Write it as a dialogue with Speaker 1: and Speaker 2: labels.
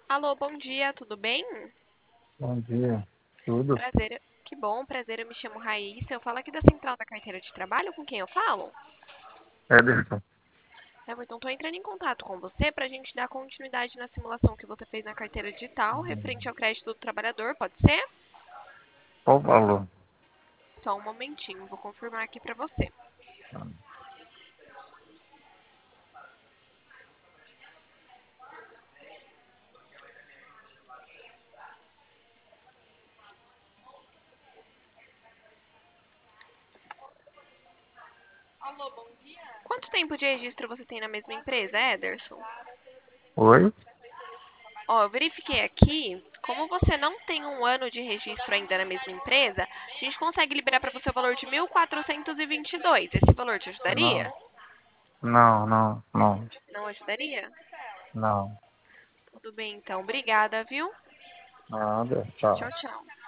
Speaker 1: Alô, bom dia, tudo bem?
Speaker 2: Bom dia. Tudo?
Speaker 1: Prazer, que bom, prazer, eu me chamo Raíssa, eu falo aqui da Central da Carteira de Trabalho, com quem eu falo?
Speaker 2: Ederson,
Speaker 1: Everton, estou entrando em contato com você para a gente dar continuidade na simulação que você fez na carteira digital, referente ao crédito do trabalhador, pode ser?
Speaker 2: qual o valor?
Speaker 1: Só um momentinho, vou confirmar aqui para você. Quanto tempo de registro você tem na mesma empresa, Ederson?
Speaker 2: Oi?
Speaker 1: Ó, eu verifiquei aqui, como você não tem um ano de registro ainda na mesma empresa, a gente consegue liberar para você o valor de 1.422. Esse valor te
Speaker 2: Não,
Speaker 1: ajudaria?
Speaker 2: não,
Speaker 1: Não ajudaria?
Speaker 2: não.
Speaker 1: Tudo bem, então. Obrigada, viu?
Speaker 2: Nada, tchau.
Speaker 1: Tchau, tchau.